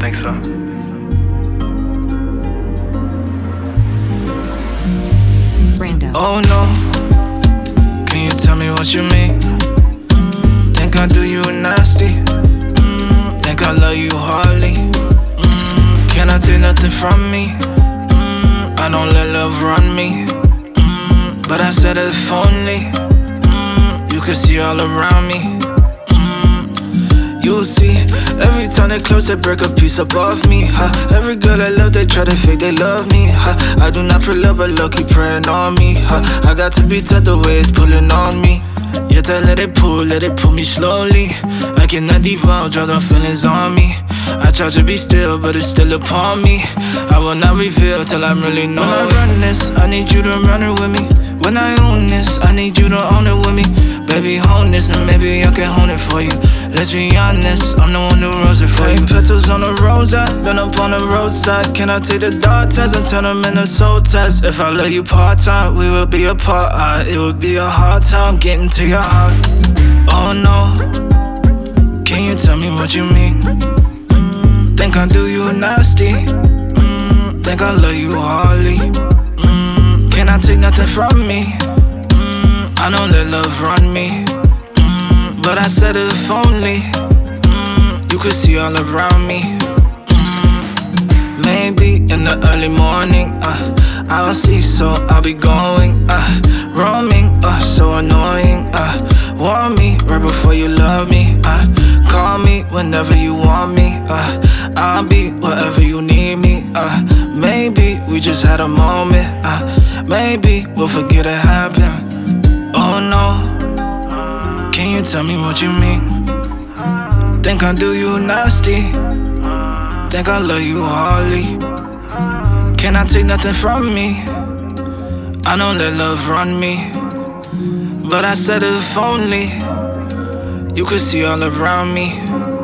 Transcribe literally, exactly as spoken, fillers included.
think so. Brando. Oh no, can you tell me what you mean? Mm, think I do you nasty? Mm, think I love you hardly? Mm, can I take nothing from me? Mm, I don't let love run me. Mm, but I said if only mm, you could see all around me. You'll see, every time they close, they break a piece above me, huh? Every girl I love, they try to fake they love me, huh? I do not pray love, but love keep praying on me, huh? I got to be tough the way it's pulling on me. Yet I let it pull, let it pull me slowly. Like in a diva, draw the feelings on me. I try to be still, but it's still upon me. I will not reveal till I really know. When I run this, I need you to run it with me. When I own this, I need you to own it with me. Baby, hone this, and maybe I can hone it for you. Let's be honest, I'm the one who rose it for you. Petals on the rose, I've been up on the roadside. Can I take the dog test and turn them into soul test? If I let you part-time, we would be apart. uh, It would be a hard time getting to your heart. Oh no, can you tell me what you mean? Mm, think I do you nasty? Mm, think I love you hardly? Mm, can I take nothing from me? Mm, I don't let love run me. But I said if only mm, you could see all around me. mm, Maybe in the early morning uh, I'll see, so I'll be going uh, roaming, uh, so annoying uh, Want me right before you love me uh, Call me whenever you want me uh, I'll be wherever you need me uh, Maybe we just had a moment uh, Maybe we'll forget it happened. Oh no, can you tell me what you mean? Think I do you nasty? Think I love you hardly? Can I take nothing from me? I don't let love run me. But I said if only you could see all around me.